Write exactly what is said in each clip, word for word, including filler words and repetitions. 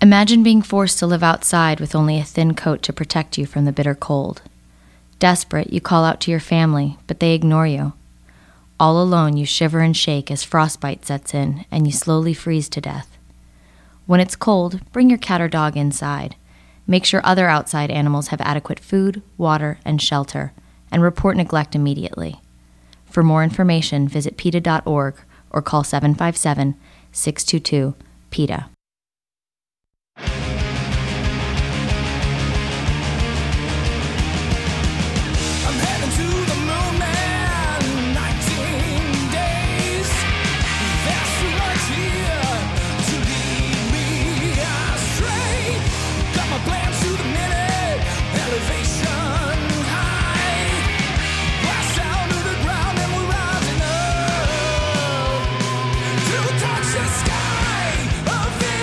Imagine being forced to live outside with only a thin coat to protect you from the bitter cold. Desperate, you call out to your family, but they ignore you. All alone, you shiver and shake as frostbite sets in and you slowly freeze to death. When it's cold, bring your cat or dog inside. Make sure other outside animals have adequate food, water, and shelter, and report neglect immediately. For more information, visit PETA dot org or call seven five seven, six two two, PETA. Touch the sky of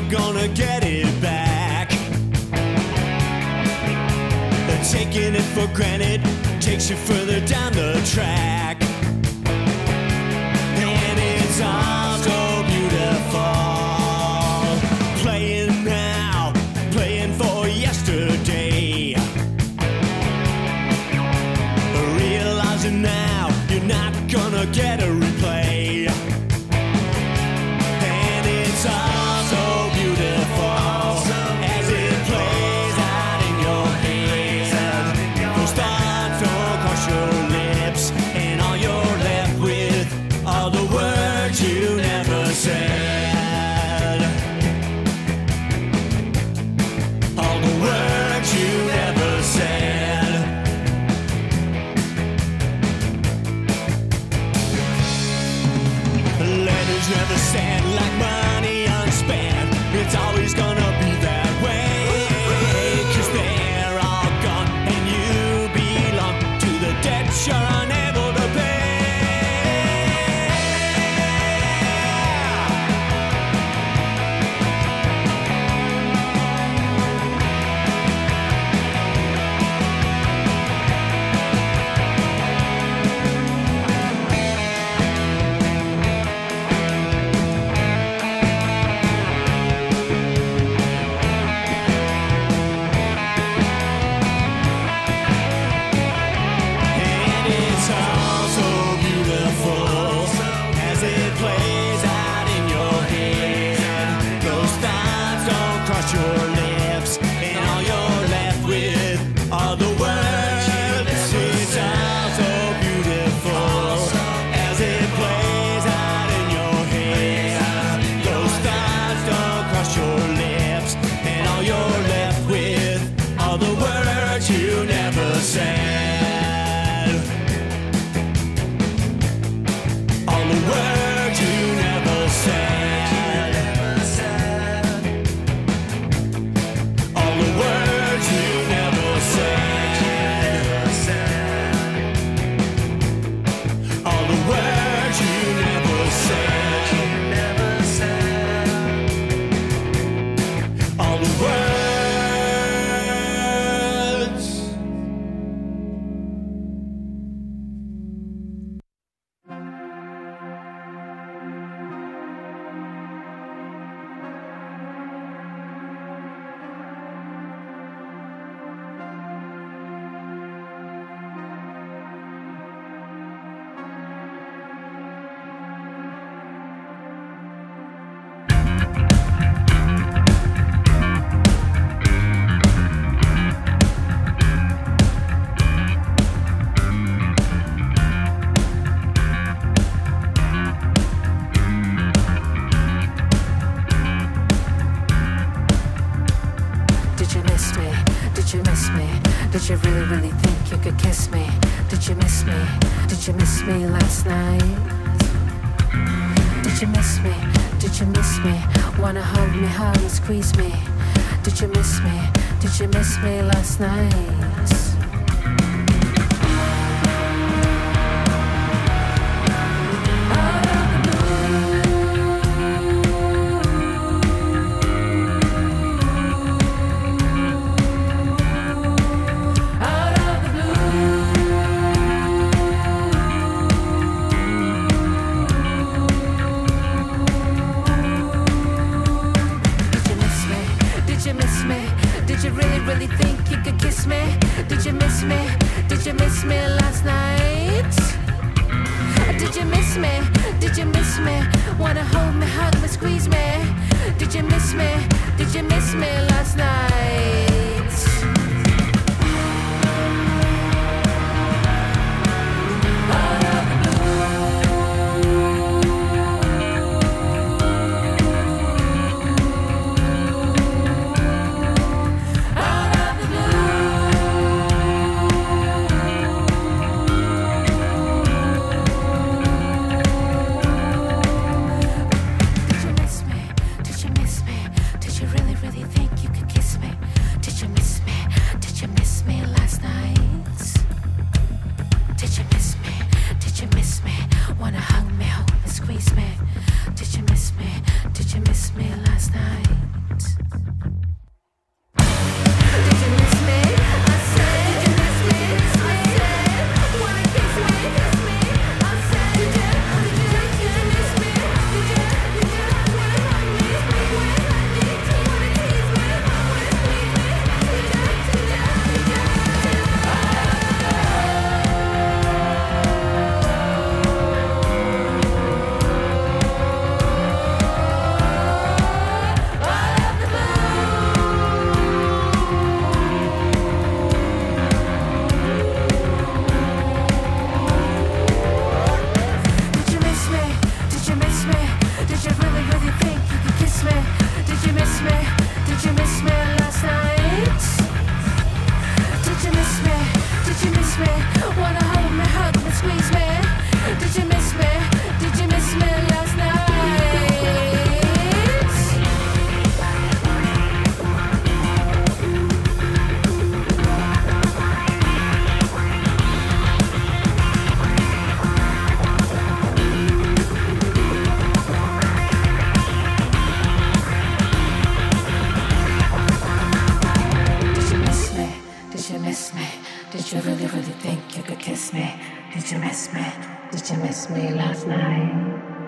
gonna get it back. Taking it for granted takes you further down the track. And it's all so beautiful. Playing now, playing for yesterday. Realizing now you're not gonna get a replay. And it's all so beautiful as it plays out in your head. Those thoughts don't cross your lips, and all you're left with are the words you never said. All the words you never said. Letters never stand like money unspent. It's always gonna be that way. Cause they're all gone and you belong to the debt you're unable to pay. And it's all so beautiful as it plays out in your head. Those thoughts don't cross your lips, and all you're left with are the words. It's all so beautiful as it plays out in your head. Those thoughts don't cross your lips, and all you're left with are the words you never said. All the words you never said. All the words you never said. All the words you never said. All the words. Did you miss me? Did you miss me? Did you really, really think you could kiss me? Did you miss me? Did you miss me last night? Did you miss me? Did you miss me? Wanna hug me, hug and squeeze me? Did you miss me? Did you miss me last night? Did you miss me? Did you really, really think you could kiss me? Did you miss me? Did you miss me last night? Did you miss me? Did you miss me? Wanna hold me, hug me, squeeze me? Did you miss me? Did you miss me last night? Did miss me last night?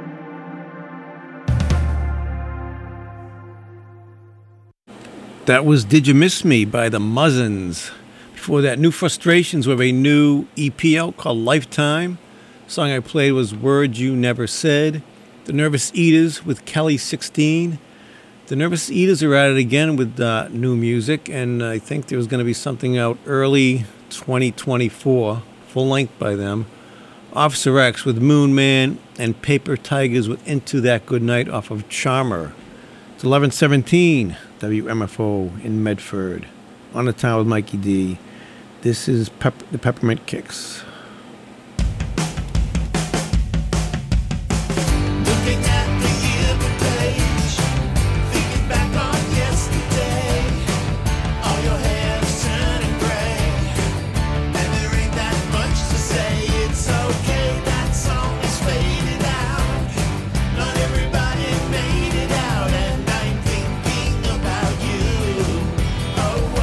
That was Did You Miss Me by the Muzzins. Before that, New Frustrations with a new E P out called Lifetime. The song I played was Words You Never Said. The Nervous Eaters with Kelly sixteen. The Nervous Eaters are at it again with uh, new music, and I think there's going to be something out early twenty twenty-four, full length by them. Officer X with Moon Man, and Paper Tigers with Into That Good Night off of Charmer. It's eleven seventeen, W M F O in Medford. On the Town with Mikey D. This is Pep- the Peppermint Kicks. Looking at the yearbook page, thinking back on yesterday. All your hair is turning gray, and there ain't that much to say. It's okay, that song is faded out. Not everybody made it out, and I'm thinking about you. Oh,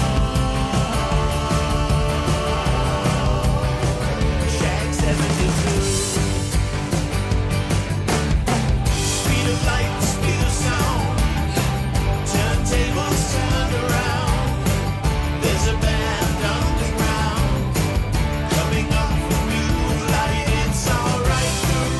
oh. Shag seventy-two. Speed of light, speed of sound. Turntables turned around. There's a band underground coming up from you like it's alright to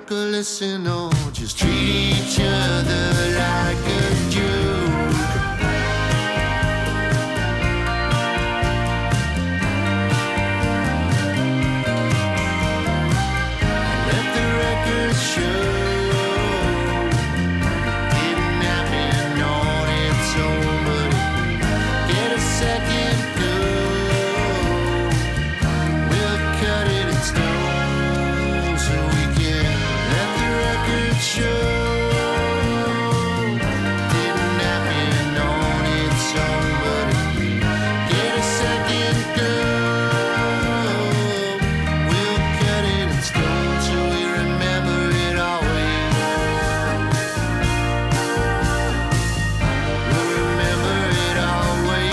work or listen or just treat each other like a joke. Let the record show kidnapping on its own, but if we get a second go, we'll cut it in stone so we can let the record show kidnapping on its own, but if we get a second go, we'll cut it in stone so we remember it always. We'll remember it always.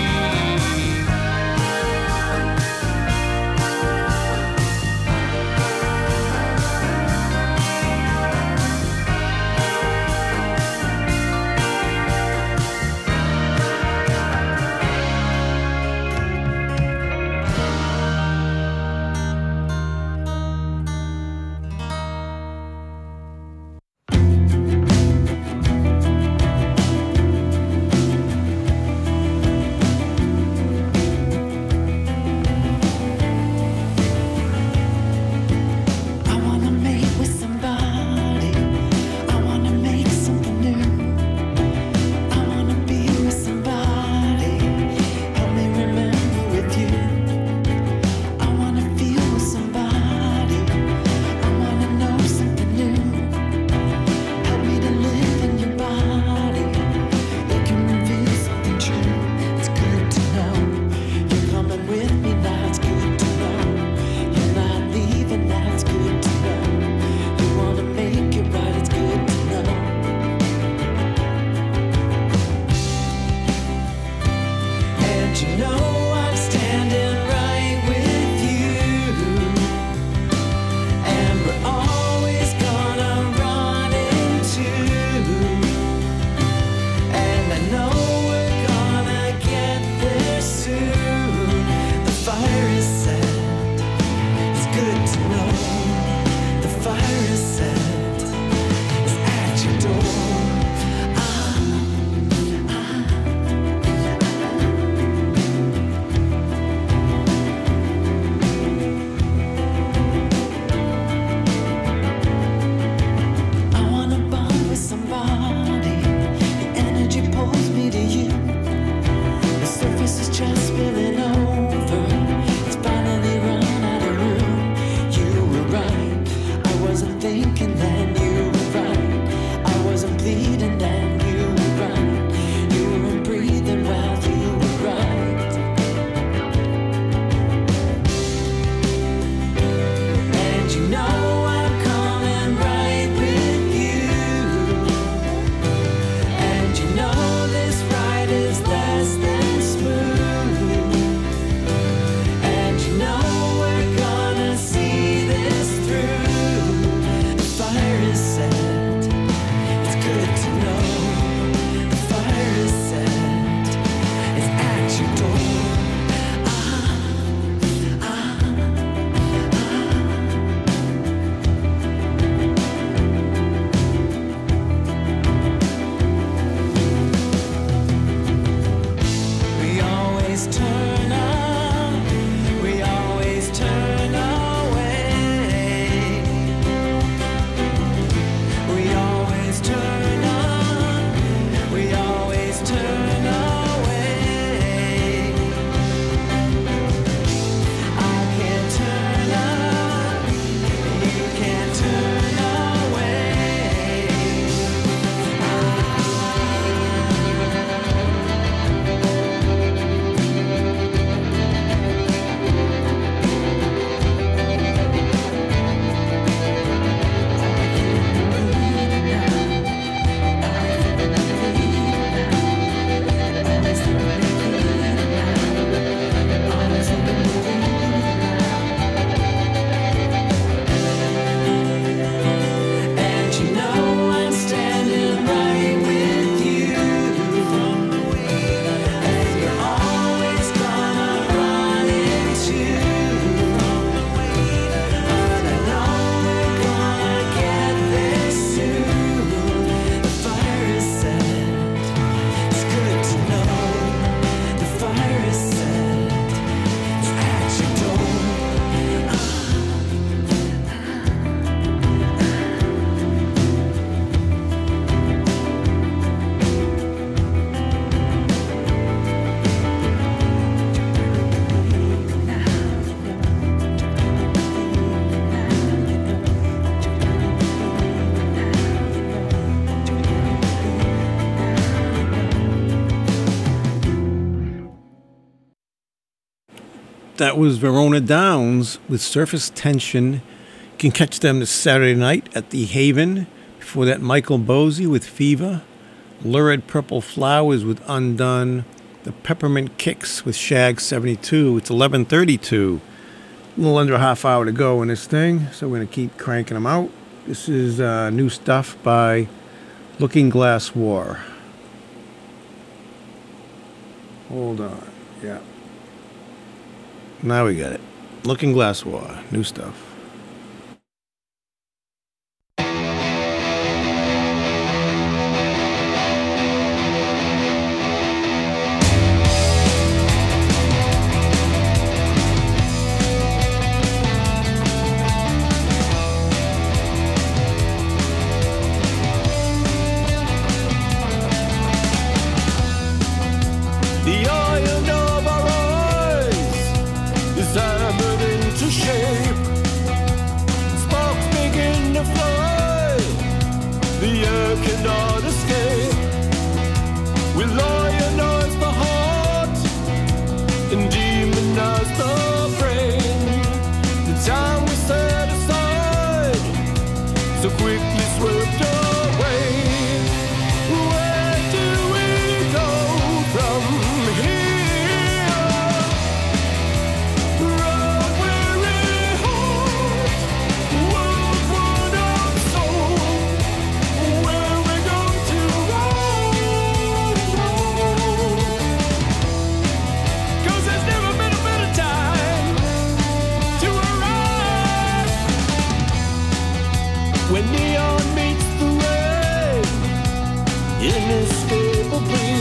I wanna meet with somebody. I wanna make something new. I wanna be with somebody. Help me remember with you. I wanna feel with somebody. I wanna know something new. Help me to live in your body. It can reveal something true. It's good to know you're coming with me now. It's good to know you're not leaving now. It's good to know you wanna make it right. It's good to know. And you know I'm standing right with you, and we're always gonna run into, and I know we're gonna get there soon. The fire is set. It's good to know the fire is set. It's at your door. Ah, I wanna bond with somebody. The energy pulls me to you. The surface is just spilling over. It's finally run out of room. You were right. I wasn't thinking then. You were right. I wasn't bleeding then. You were right. You weren't breathing well. You were right. And you know I'm coming right with you. And you know this ride is less than smooth. And you know we're gonna see this through. The fire is set. It's good to know the fire is set. It's at your door. Ah, ah, We always turn on, we always turn away. We always turn on, we always turn away. That was Verona Downs with Surface Tension. You can catch them this Saturday night at the Haven. Before that, Michael Bosie with Fever. Lurid Purple Flowers with Undone. The Peppermint Kicks with Shag seventy-two. It's eleven thirty-two. A little under a half hour to go in this thing, so we're going to keep cranking them out. This is uh, new stuff by Looking Glass War. Hold on. Yeah. Now we got it. Looking Glass War. New stuff. The iron of our eyes is hammered into shape. Sparks begin to fly, the air cannot escape. We lionize the heart and demonize the brain. The time we set aside so quickly swept away. Where do we go from here? Road weary heart, world worn out soul. Where we going to run, run? 'Cause there's never been a better time to arrive. When neon meets the rain, inescapably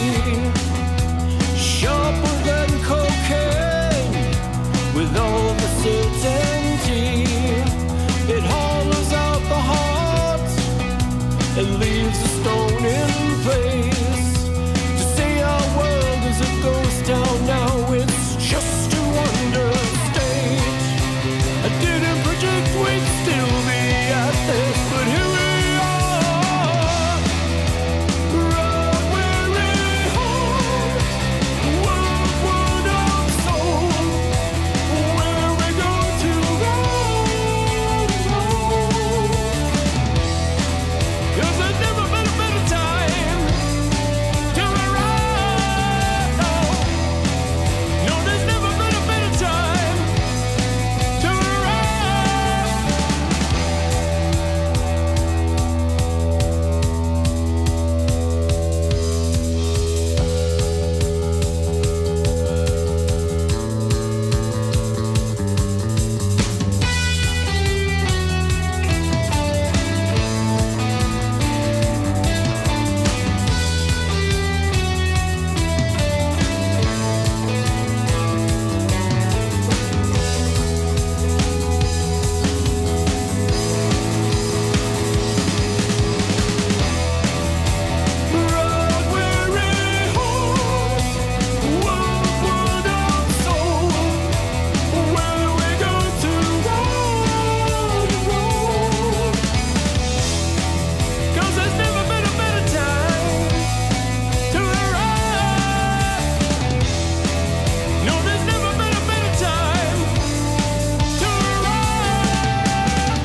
sharper than cocaine, with all the certainty it hollows out the heart and leaves a stone in place. To see our world as it goes down now, it's just to understate. I didn't predict we'd still be at this, but here we are. Road weary heart, world worn out soul. Where we going to run, run? 'Cause there's never been a better time to arrive. No, there's never been a better time to arrive. Road weary heart, world worn out soul. Where we going to run, run? 'Cause there's never been a better time to arrive. No, there's never been a better time to arrive.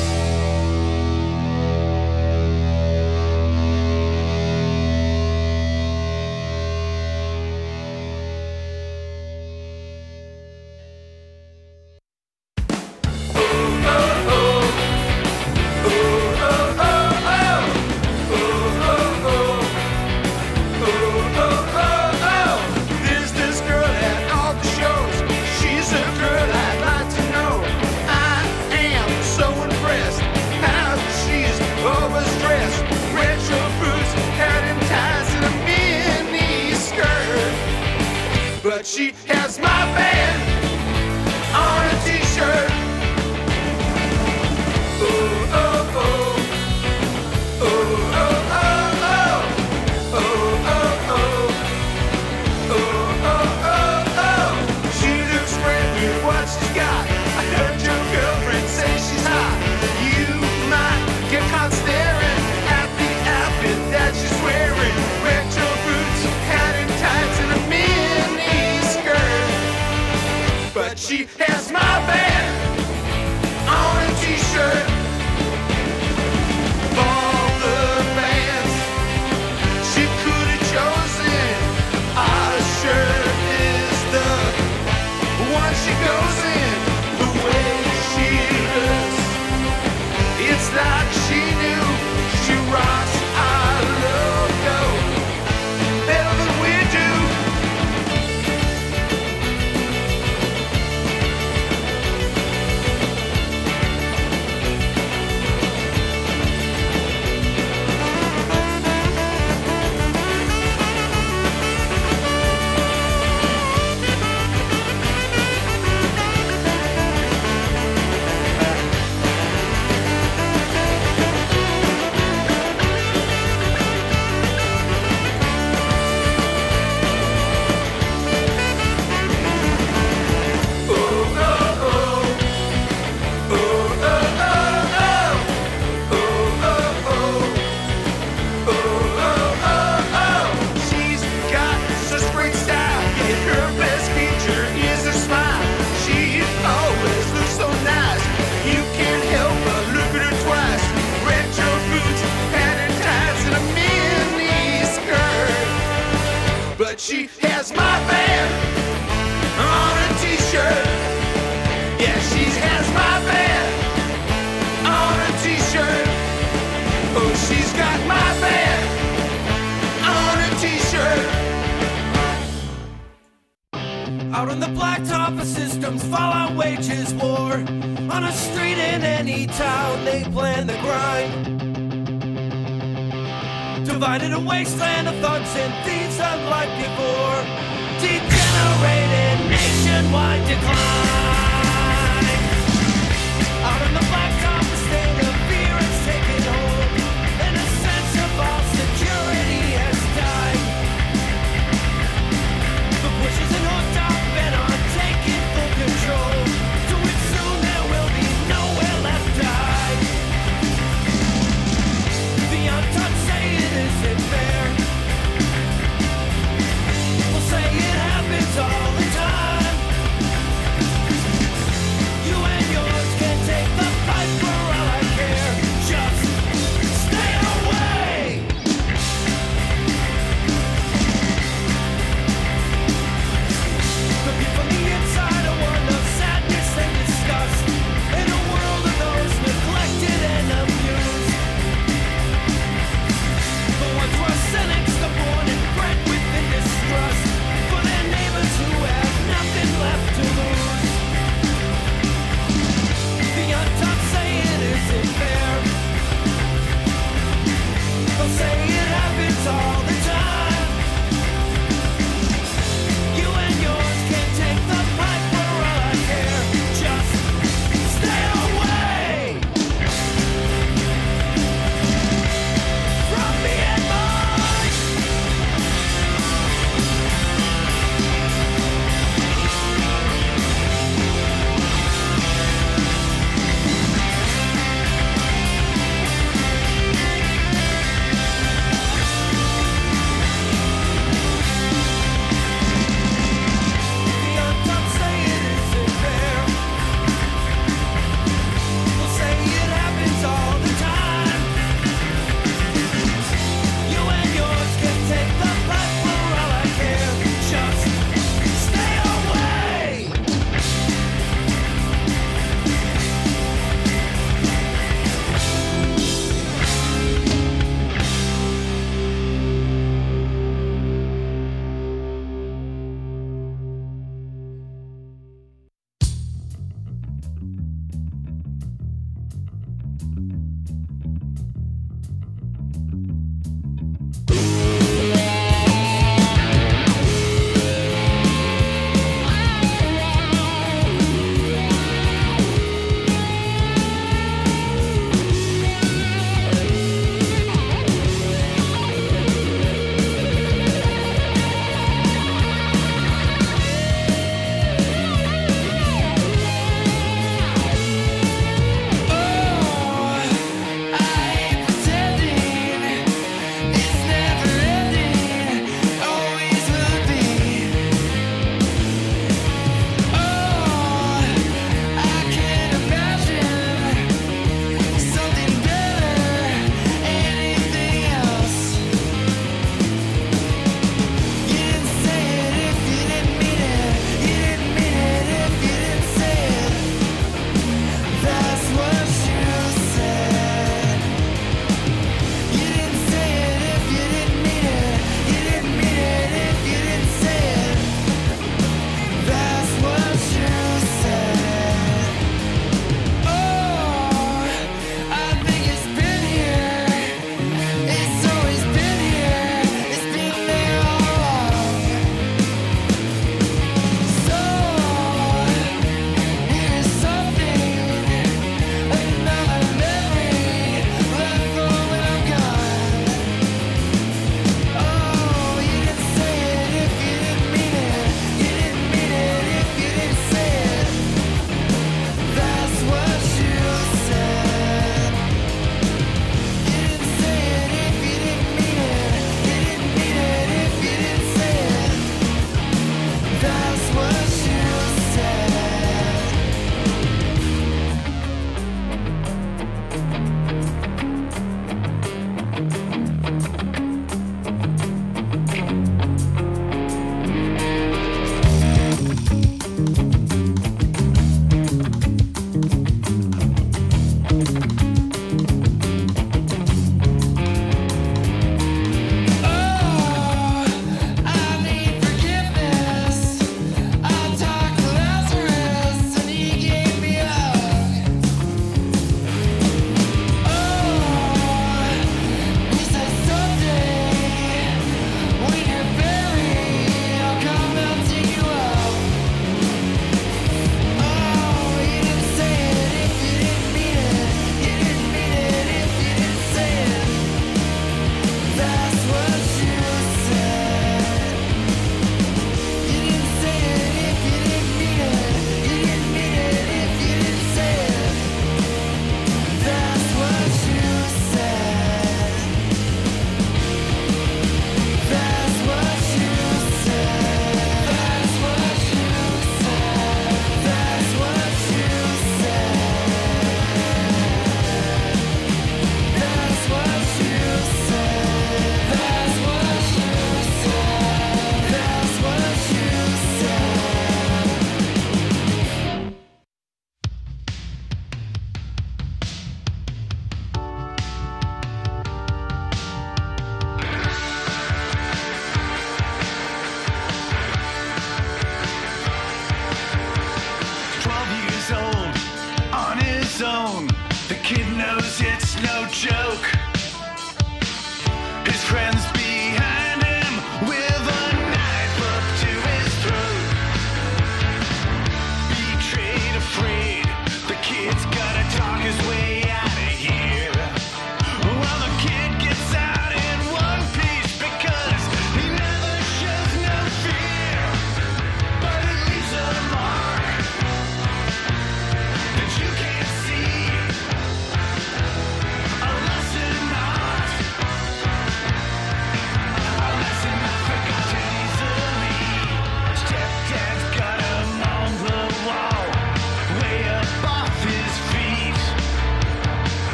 There's this girl at all the shows. She's a girl I'd like to know. I am so impressed how she's always dressed. Retro boots, hat and ties, and a mini skirt. But she has my band on a t-shirt. Oh, oh, oh. Oh, oh, oh, oh. Oh, oh, oh. Oh, oh, oh, oh. She looks great with what she's got. I heard your girlfriend say she's hot. You might get caught staring at the outfit that she's wearing. Retro boots, hat and tights, and a mini skirt. she has my band on a t-shirt. Of all the bands she could have chosen, our shirt is the one she goes in. The way she looks, it's like she knew she rocks our logo better than we do. She's got such great style, yet her best feature is her smile. She always looks so nice, you can't help but look at her twice. Retro boots, pattern ties, and a mini skirt. But she has my band on a t-shirt. Yeah, she has my band on a t-shirt. Oh, she's got my band on a t-shirt. Out on the blacktop, a system's fallout wages war. On a street in any town, they plan the grind. Divided a wasteland of thugs and thieves unlike before. Degenerated nationwide decline. Out on the blacktop, a state of fear has taken hold, and a sense of all security has died. The push isn't hooked up and are taking full control. So it soon there will be nowhere left to hide. The untaught say it isn't fair. We'll say it happens all the time.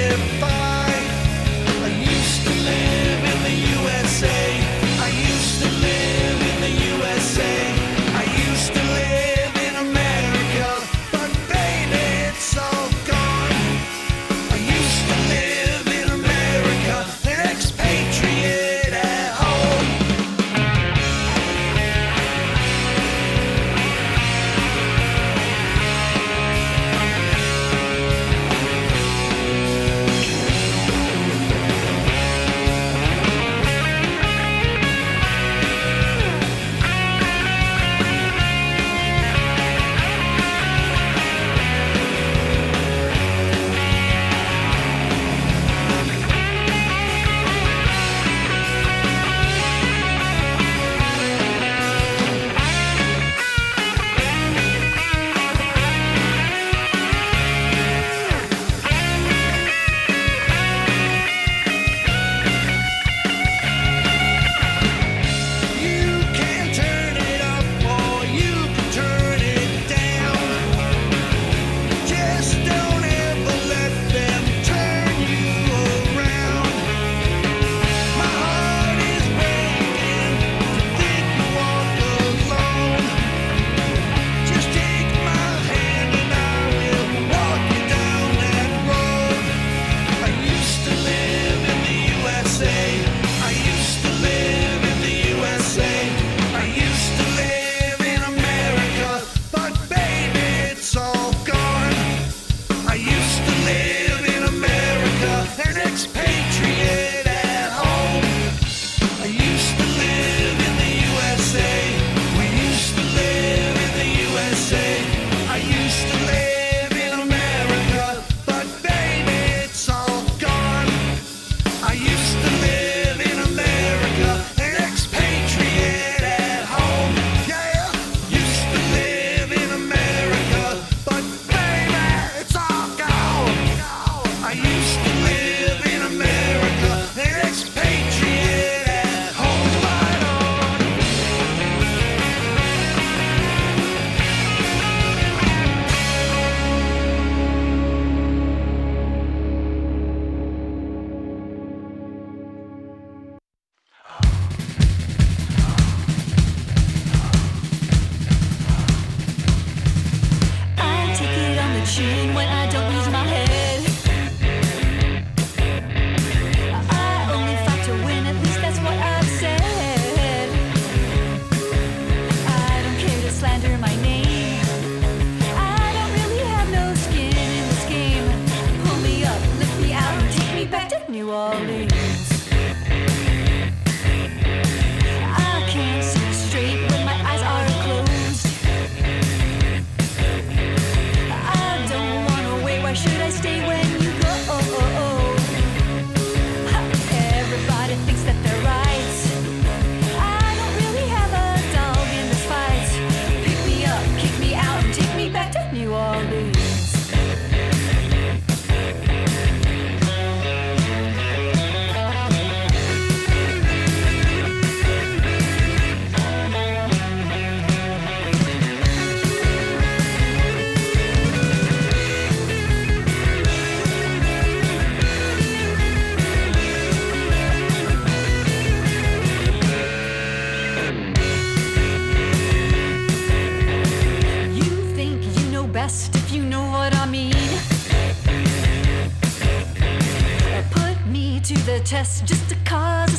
the test just to cause a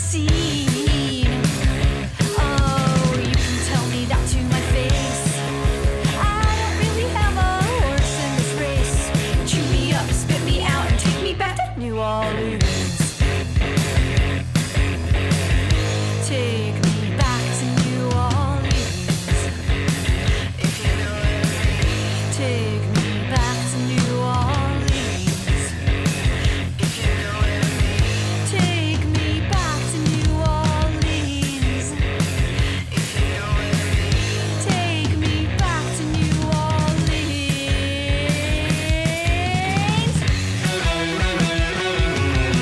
scene. Oh, you can tell me that to my face. I don't really have a horse in this race. Chew me up, spit me out, and take me back to New Orleans. Take me back to New Orleans. If you know what I mean. Take me back to New Orleans. If you know what I mean. Take me back to New Orleans. If you know what I mean. Take me back to New Orleans.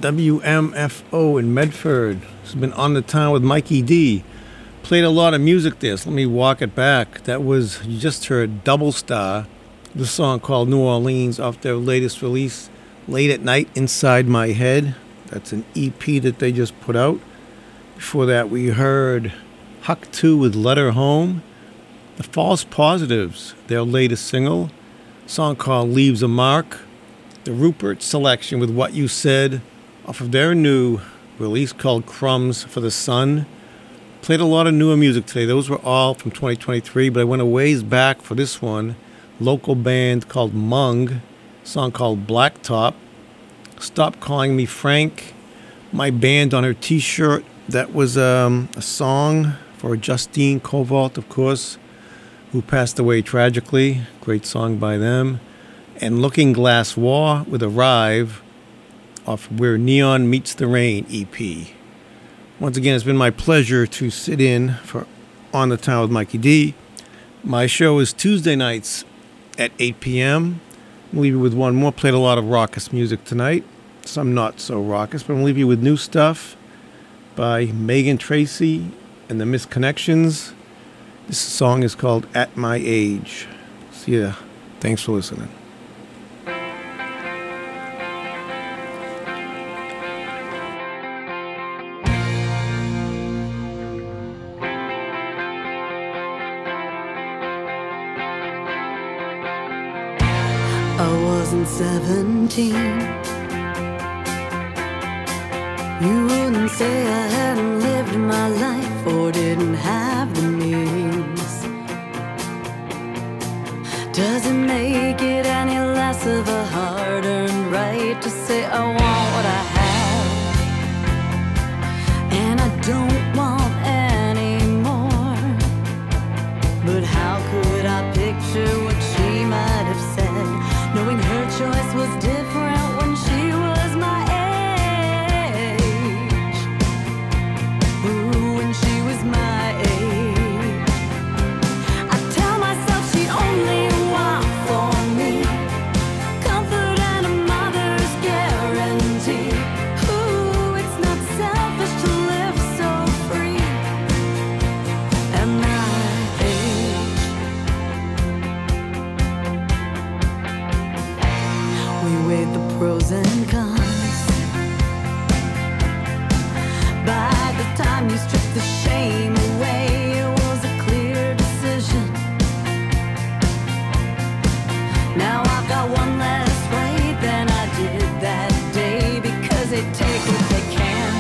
W M F O in Medford. This has been On the Town with Mikey D. Played a lot of music there, so let me walk it back. That was, you just heard Double Star, the song called New Orleans off their latest release, Late at Night Inside My Head. That's an E P that they just put out. Before that, we heard Huck two with Letter Home. The False Positives, their latest single, a song called Leaves a Mark. The Rupert Selection with What You Said off of their new release called Crumbs for the Sun. Played a lot of newer music today. Those were all from twenty twenty-three, but I went a ways back for this one. Local band called Mung, a song called Blacktop. Stop Calling Me Frank, my band on her t-shirt. That was um, a song for Justine Kovalt, of course, who passed away tragically. Great song by them. And Looking Glass War with Arrive off Where Neon Meets the Rain E P. Once again, it's been my pleasure to sit in for On the Town with Mikey D. My show is Tuesday nights at eight p.m. I'll leave you with one more. Played a lot of raucous music tonight. Some not so raucous, but I'm going to leave you with new stuff by Megan Tracy and the Misconnections. This song is called At My Age. See ya. Thanks for listening. I wasn't seventeen. You wouldn't say I hadn't lived my life or didn't have the means. Doesn't make it any less of a hard-earned right to say I want what I have, and I don't want any more. But how could I picture what she might have said, knowing her choice was different when she was my age? Ooh, when she was my age. I tell myself she only want for me comfort and a mother's guarantee. Ooh, it's not selfish to live so free at my age. We weighed the pros and cons. By the time you strip the shame away, it was a clear decision. Now I've got one less right than I did that day, because they take what they can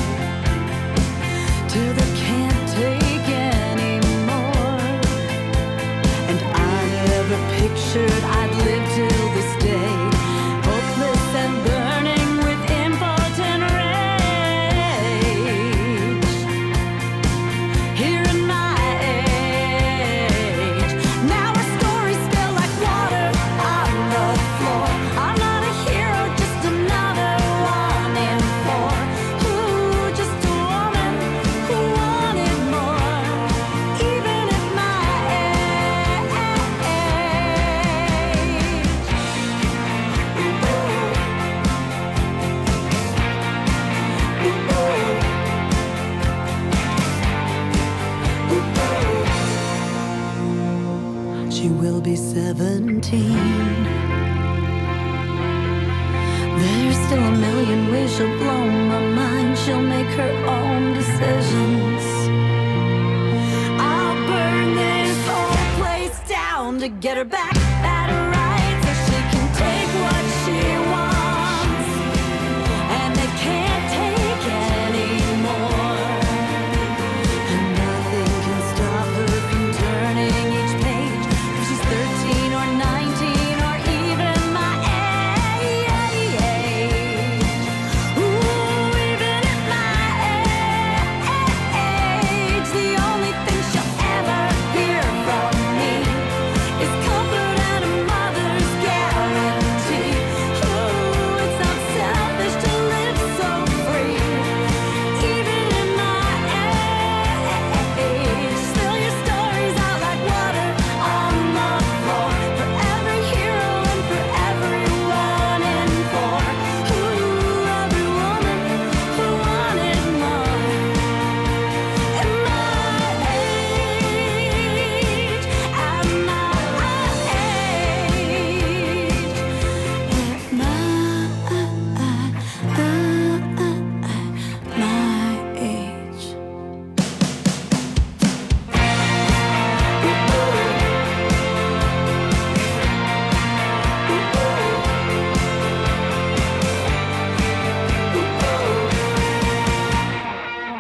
till they can't take anymore. And I never pictured I'd live till this day, hopeless and burning with impotent rage. Here in my age, now our stories spill like water on the floor. I'm not a hero, just another one in four. Ooh, just a woman who wanted more, even at my age. She will be seventeen. There's still a million ways she'll blow my mind. She'll make her own decisions. I'll burn this whole place down to get her back